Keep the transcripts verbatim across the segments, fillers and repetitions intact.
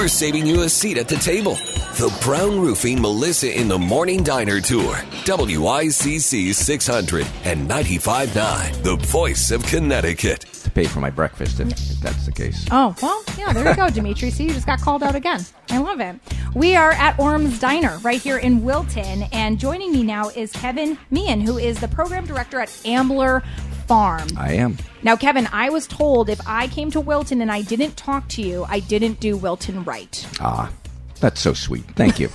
we're saving you a seat at the table. The Brown Roofing Melissa in the Morning Diner Tour. W I C C six hundred and ninety-five point nine, the voice of Connecticut. To pay for my breakfast, if, if that's the case. Oh, well, yeah, there you go, Dimitri. See, you just got called out again. I love it. We are at Orm's Diner right here in Wilton, and joining me now is Kevin Meehan, who is the program director at Ambler Farm. I am. Now, Kevin, I was told if I came to Wilton and I didn't talk to you, I didn't do Wilton right. Ah, that's so sweet. Thank you.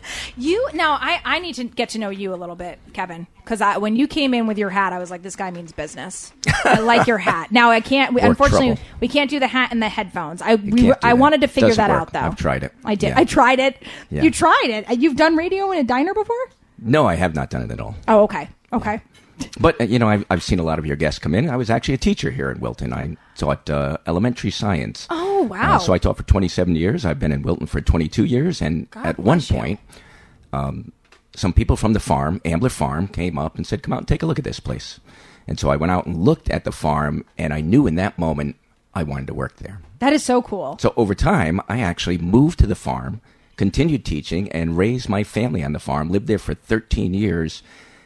You now, I, I need to get to know you a little bit, Kevin, because when you came in with your hat, I was like, this guy means business. I like your hat. Now, I can't. We, unfortunately, trouble. we can't do the hat and the headphones. I we, I wanted to figure Doesn't that work. out, though. I've tried it. I did. Yeah. I tried it. Yeah. You tried it. You've done radio in a diner before? No, I have not done it at all. Oh, okay. Okay. But, uh, you know, I've, I've seen a lot of your guests come in. I was actually a teacher here in Wilton. I taught uh, elementary science. Oh, wow. Uh, so I taught for twenty-seven years. I've been in Wilton for twenty-two years. And God at one you. point, um, some people from the farm, Ambler Farm, came up and said, come out and take a look at this place. And so I went out and looked at the farm, and I knew in that moment I wanted to work there. That is so cool. So over time, I actually moved to the farm, continued teaching, and raised my family on the farm, lived there for thirteen years.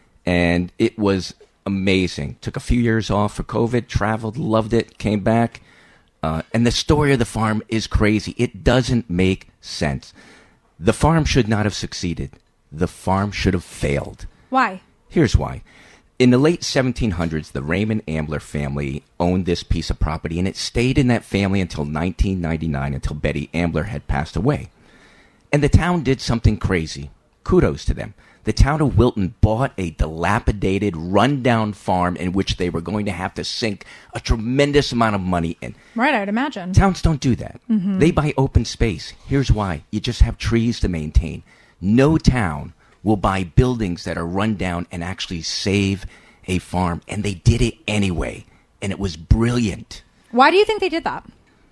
And it was amazing. Took a few years off for COVID, traveled, loved it, came back. Uh, and the story of the farm is crazy. It doesn't make sense. The farm should not have succeeded. The farm should have failed. Why? Here's why. In the late seventeen hundreds, the Raymond Ambler family owned this piece of property, and it stayed in that family until nineteen ninety-nine, until Betty Ambler had passed away. And the town did something crazy. Kudos to them. The town of Wilton bought a dilapidated, rundown farm in which they were going to have to sink a tremendous amount of money in. Right, I'd imagine. Towns don't do that. Mm-hmm. They buy open space. Here's why. You just have trees to maintain. No town will buy buildings that are run down and actually save a farm. And they did it anyway. And it was brilliant. Why do you think they did that?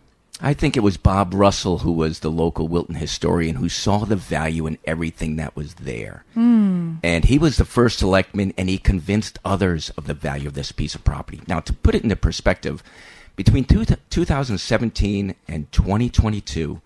I think it was Bob Russell, who was the local Wilton historian, who saw the value in everything that was there. Mm. And he was the first selectman, and he convinced others of the value of this piece of property. Now, to put it into perspective, between two, two thousand seventeen and twenty twenty-two,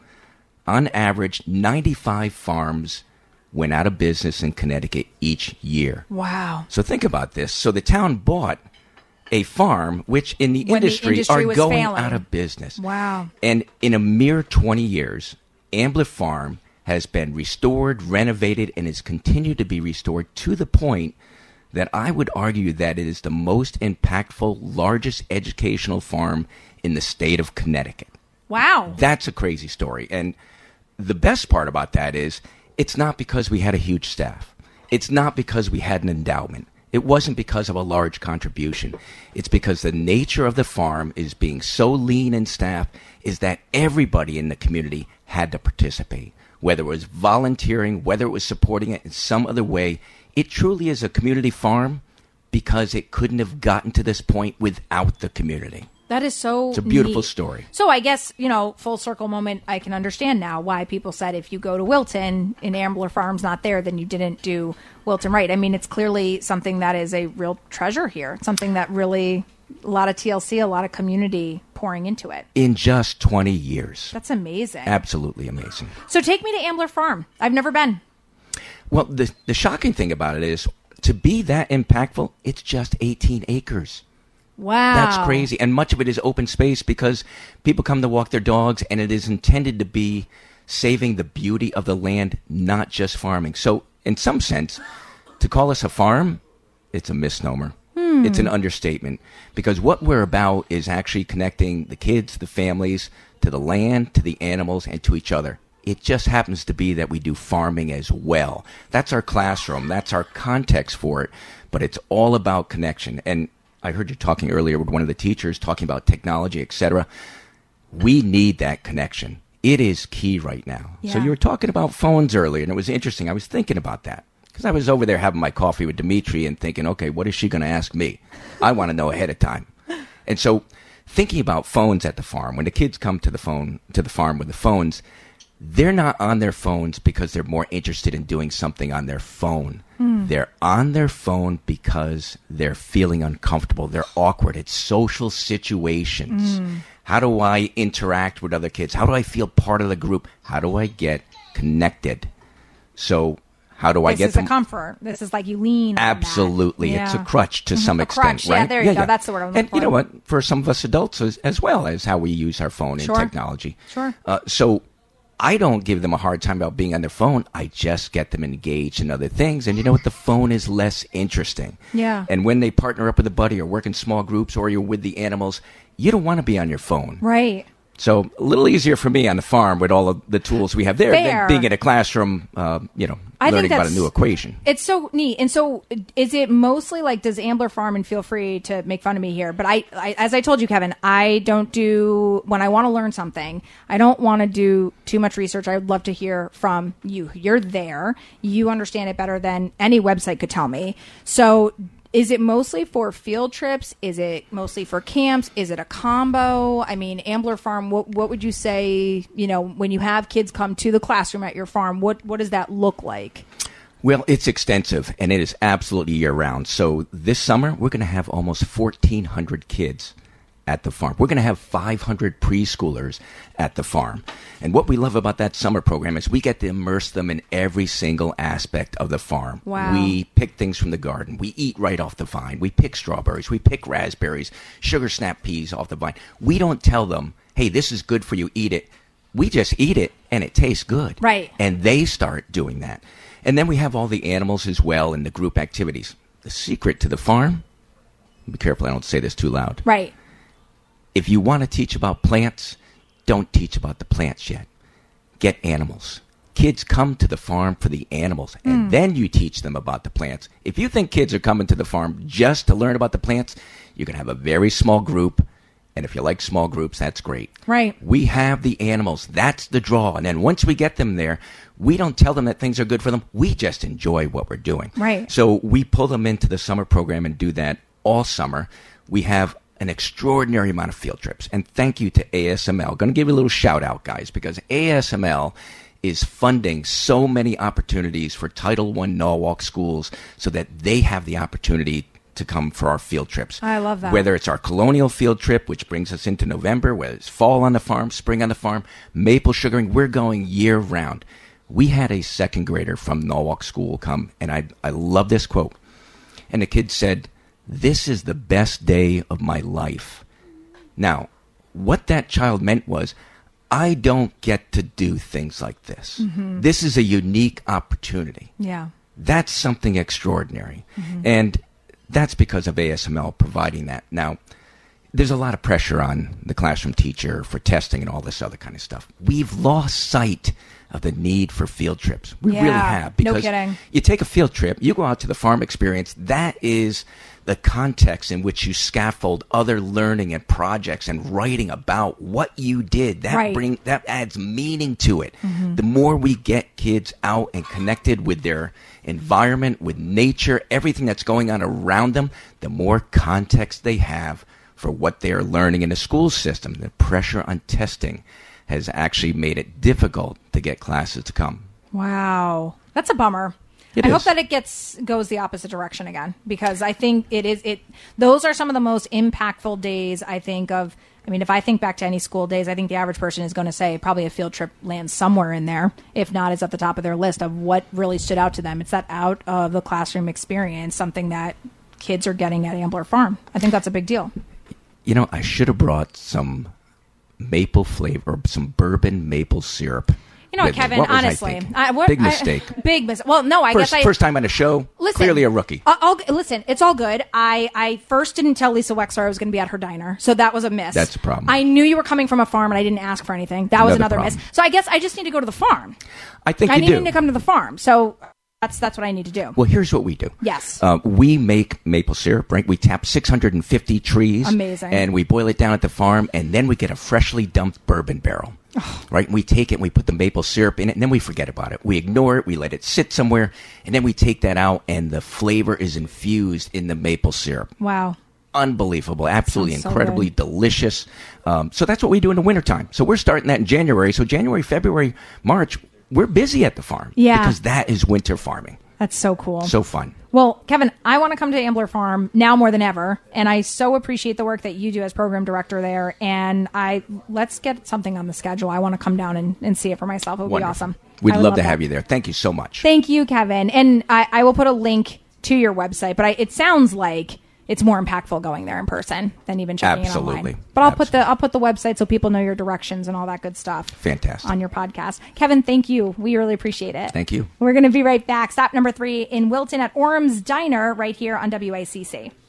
on average, ninety-five farms went out of business in Connecticut each year. Wow. So think about this. So the town bought a farm which in the, when industry, the industry are was going failing. out of business. Wow. And in a mere twenty years, Ambler Farm has been restored, renovated, and has continued to be restored to the point that I would argue that it is the most impactful, largest educational farm in the state of Connecticut. Wow. That's a crazy story. And the best part about that is it's not because we had a huge staff. It's not because we had an endowment. It wasn't because of a large contribution. It's because the nature of the farm is being so lean in staff is that everybody in the community had to participate, whether it was volunteering, whether it was supporting it in some other way. It truly is a community farm because it couldn't have gotten to this point without the community. That is so It's a beautiful neat. story. So I guess, you know, full circle moment, I can understand now why people said if you go to Wilton and Ambler Farm's not there, then you didn't do Wilton right. I mean, it's clearly something that is a real treasure here. It's something that really, a lot of T L C, a lot of community pouring into it. In just twenty years. That's amazing. Absolutely amazing. So take me to Ambler Farm. I've never been. Well, the, the shocking thing about it is, to be that impactful, it's just eighteen acres. Wow. That's crazy. And much of it is open space because people come to walk their dogs, and it is intended to be saving the beauty of the land, not just farming. So in some sense, to call us a farm, it's a misnomer. Hmm. It's an understatement, because what we're about is actually connecting the kids, the families, to the land, to the animals, and to each other. It just happens to be that we do farming as well. That's our classroom. That's our context for it. But it's all about connection. And I heard you talking earlier with one of the teachers talking about technology, et cetera. We need that connection. It is key right now. Yeah. So you were talking about phones earlier, and it was interesting. I was thinking about that because I was over there having my coffee with Dimitri and thinking, okay, what is she going to ask me? I want to know ahead of time. And so thinking about phones at the farm, when the kids come to the phone to the farm with the phones, they're not on their phones because they're more interested in doing something on their phone. Mm. They're on their phone because they're feeling uncomfortable. They're awkward. It's social situations. Mm. How do I interact with other kids? How do I feel part of the group? How do I get connected? So how do I this get is them? a comfort. This is like you lean on Absolutely. that. It's Yeah. a crutch to Mhm. some A extent, crutch. right? Yeah, there you go. That's the word I'm looking And you know for. what? For some of us adults as, as well as how we use our phone Sure. and technology. Sure. Uh, so I don't give them a hard time about being on their phone. I just get them engaged in other things. And you know what? The phone is less interesting. Yeah. And when they partner up with a buddy or work in small groups or you're with the animals, you don't want to be on your phone. Right. So a little easier for me on the farm with all of the tools we have there Fair. than being in a classroom, uh, you know, I think learning about a that's- new equation. It's so neat. And so is it mostly like, does Ambler Farm, and feel free to make fun of me here, but I, I as I told you, Kevin, I don't do, when I want to learn something, I don't want to do too much research. I would love to hear from you. You're there. You understand it better than any website could tell me. So is it mostly for field trips? Is it mostly for camps? Is it a combo? I mean, Ambler Farm, what what would you say, you know, when you have kids come to the classroom at your farm, what, what does that look like? Well, it's extensive, and it is absolutely year-round. So this summer, we're going to have almost fourteen hundred kids at the farm. We're going to have five hundred preschoolers at the farm. And what we love about that summer program is we get to immerse them in every single aspect of the farm. Wow. We pick things from the garden. We eat right off the vine. We pick strawberries. We pick raspberries, sugar snap peas off the vine. We don't tell them, hey, this is good for you, eat it. We just eat it, and it tastes good. Right. And they start doing that. And then we have all the animals as well in the group activities. The secret to the farm, be careful I don't say this too loud. Right. If you want to teach about plants, don't teach about the plants yet. Get animals. Kids come to the farm for the animals, and Mm. then you teach them about the plants. If you think kids are coming to the farm just to learn about the plants, you can have a very small group, and if you like small groups, that's great. Right. We have the animals. That's the draw. And then once we get them there, we don't tell them that things are good for them. We just enjoy what we're doing. Right. So we pull them into the summer program and do that all summer. We have an extraordinary amount of field trips. And thank you to A S M L. Going to give you a little shout out, guys, because A S M L is funding so many opportunities for Title One Norwalk schools so that they have the opportunity to come for our field trips. I love that. Whether it's our colonial field trip, which brings us into November, whether it's fall on the farm, spring on the farm, maple sugaring, we're going year round. We had a second grader from Norwalk School come, and I, I love this quote. And the kid said, "This is the best day of my life." Now, what that child meant was, I don't get to do things like this. Mm-hmm. This is a unique opportunity. Yeah. That's something extraordinary. Mm-hmm. And that's because of A S M L providing that. Now, there's a lot of pressure on the classroom teacher for testing and all this other kind of stuff. We've lost sight of the need for field trips. We Yeah, really have. no Because kidding. you take a field trip, you go out to the farm experience, that is the context in which you scaffold other learning and projects and writing about what you did. That Right. bring that adds meaning to it. Mm-hmm. The more we get kids out and connected with their environment, with nature, everything that's going on around them, the more context they have for what they are learning in the school system. The pressure on testing has actually made it difficult to get classes to come. Wow. That's a bummer. It I is. hope that it gets goes the opposite direction again, because I think it is it those are some of the most impactful days I think of. I mean, if I think back to any school days, I think the average person is going to say probably a field trip lands somewhere in there. If not, it's at the top of their list of what really stood out to them. It's that out of the classroom experience, something that kids are getting at Ambler Farm. I think that's a big deal. You know, I should have brought some maple flavor, some bourbon maple syrup. You know what, with me. Kevin, What was I honestly, thinking? I, what, Big I- mistake. big mistake. Well, no, I First, guess I first time on a show, Listen, clearly a rookie. I- I'll, listen, it's all good. I, I first didn't tell Lisa Wexler I was going to be at her diner, so that was a miss. That's a problem. I knew you were coming from a farm, and I didn't ask for anything. That was Another another miss. problem. So I guess I just need to go to the farm. I think I you need do. to come to the farm. So that's that's what I need to do. Well, here's what we do. Yes. Uh, we make maple syrup, right? We tap six hundred fifty trees. Amazing. And we boil it down at the farm, and then we get a freshly dumped bourbon barrel. Right? And we take it and we put the maple syrup in it, and then we forget about it. We ignore it, we let it sit somewhere, and then we take that out, and the flavor is infused in the maple syrup. Wow. Unbelievable. Absolutely Sounds so incredibly good. delicious. Um, so that's what we do in the wintertime. So we're starting that in January. So January, February, March, we're busy at the farm. Yeah. Because that is winter farming. That's so cool. So fun. Well, Kevin, I want to come to Ambler Farm now more than ever, and I so appreciate the work that you do as program director there. And I let's get something on the schedule. I want to come down and, and see it for myself. It would Wonderful. be awesome. We'd love, love to that. have you there. Thank you so much. Thank you, Kevin. And I, I will put a link to your website, but I, it sounds like it's more impactful going there in person than even checking Absolutely. it online. But I'll Absolutely. put the I'll put the website so people know your directions and all that good stuff. Fantastic. On your podcast. Kevin, thank you. We really appreciate it. Thank you. We're going to be right back. Stop number three in Wilton at Orm's Diner right here on W I C C.